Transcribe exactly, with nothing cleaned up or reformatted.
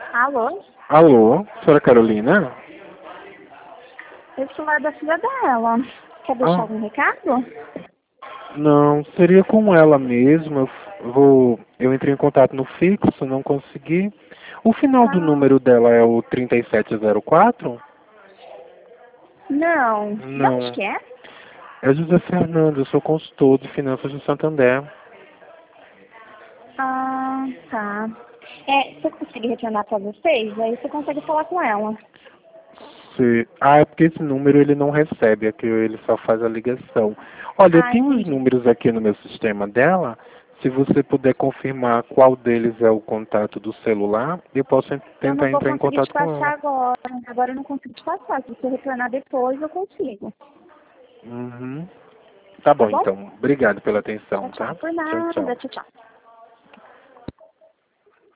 Alô? Alô, senhora Carolina? Eu sou a da filha dela. Quer deixar Ah, algum recado? não, seria com ela mesmo. Eu f- vou, eu entrei em contato no fixo, não consegui. O final do Ah, número dela é o trinta e sete zero quatro? não. De onde Não. que é? É José Fernando, eu sou consultor de finanças do Santander. Ah, tá. É, se eu conseguir retornar pra vocês, aí você consegue falar com ela. Se... Ah, é porque esse número ele não recebe, aqui ele só faz a ligação. Olha, eu Ah, tenho uns entendi. números aqui no meu sistema dela. Se você puder confirmar qual deles é o contato do celular, eu posso en- Eu não tentar vou entrar em conseguir te contato com passar ela. agora. Agora eu não consigo te passar. Se você retornar depois, eu consigo. Uhum. Tá Tá bom, bom? então. Obrigado pela Tchau, atenção, tchau. tá? Por Tchau, nada. tchau. Tchau, tchau.